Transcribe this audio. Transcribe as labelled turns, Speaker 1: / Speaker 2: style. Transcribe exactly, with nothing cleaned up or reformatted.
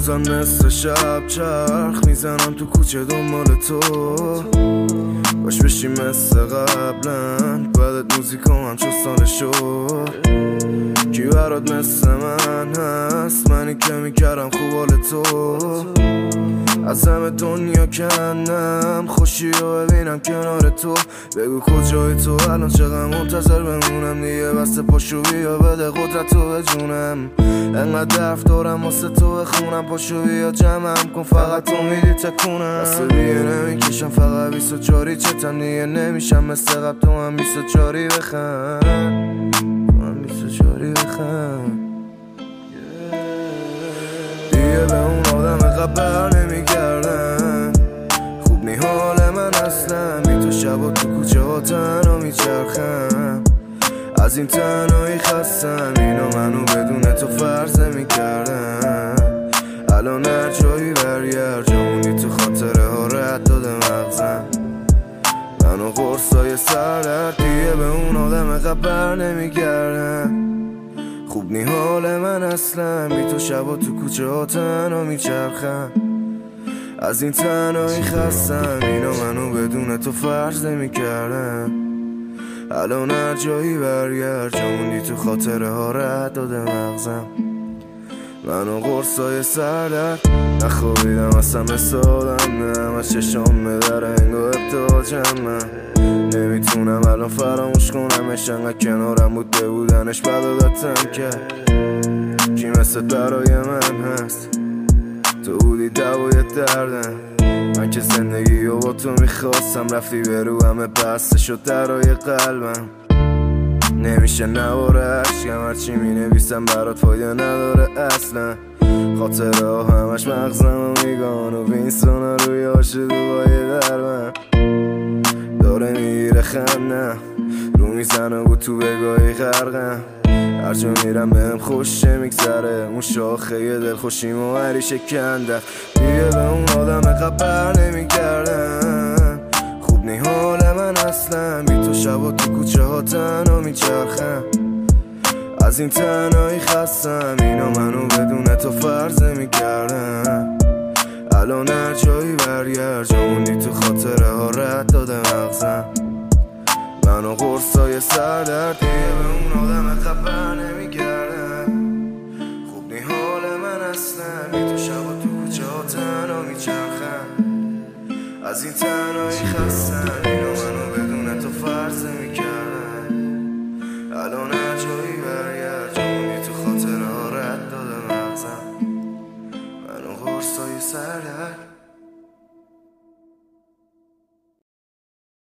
Speaker 1: بازم مثل شب چرخ میزنم تو کوچه دنبال تو، باش بشی مثل قبلن بعدت موزیکا هم چستانه شد. کی برات مثل من هست؟ منی که میکردم خوب حال تو، از همه دنیا کندم خوشی رو ببینم کنار تو. بگو کجای تو الان، چقدر منتظر بمونم دیگه؟ بسته پاشو بیا بده قدرت تو به جونم. انقدر درف دارم واسه تو بخونم، پاشو بیا جمعم کن فقط تو میدی تکونم. دسته دیگه نمیکشم فقط بیست و چاری چتم دیگه نمیشم مثل قبل، تو هم بیست و چاری بخند، تو هم بیست و چاری بخند دیگه. به اون آدم قبل نمیگردم، خوب نی حال من اصلا، بی تو شبا تو کوچه ها تنها میچرخم. از این تنهایی خستم، اینو منو بدون تو فرضه میکردم. الان هر جایی برگرد جامونی تو خاطره ها رد داده مغزم. منو قرصای سردرد دیگه به اون آدم قبل نمیگردم، خوب نی حال من اصلا، بی تو شبا تو کوچه ها تنها میچرخم. از این تنهایی خستم، اینو منو بدون تو فرض نمیکردم. الان هر جایی برگرد جاموندی تو خاطره ها رد داده مغزم. منو قرصای سردرد نخوابیدم اصلا مثل آدم، نه همش چشام بدره انگاه ابتاجم. من نمیتونم الان فراموش کنمش، انقدر کنارم بود بودنش بدادتم کرد. کی مثل برای من هست؟ تو بودی دوای دردم، من که زندگی رو با تو میخواستم، رفتی به رو همه بسته شد درای قلبم. نمیشه نواره عشقم، هرچی مینویسم برات فایده نداره اصلا. خاطره ها همش مغزم و میگان و وینستون روی آش دوبای درمم. داره میگیره خندم رو میزنه و تو بگاهی غرقم. هر جا میرم بهم خوشه میگذره، اون شاخه یه دل خوشیم و هری شکنده. دیگه به اون آدم قبل نمیگردم، خوب نی حال من اصلا، بی تو شبا تو کوچه ها تنها میچرخم. از این تنهایی خستم، اینو منو بدون تو فرض نمیکردم. الان هر جایی برگرد جاموندی تو خاطره ها رد داده مغزم. منو قرصای سردرد دیگه به اون آدم قبل نمیگردم، خوب نی حال من اصلا، بی تو شبا تو کوچه ها تنها میچرخم. از این تنهایی خستم، اینو منو بدون تو فرض نمیکردم. الان هر جایی برگرد جاموندی تو خاطره ها رد داده مغزم. منو قرصای سردرد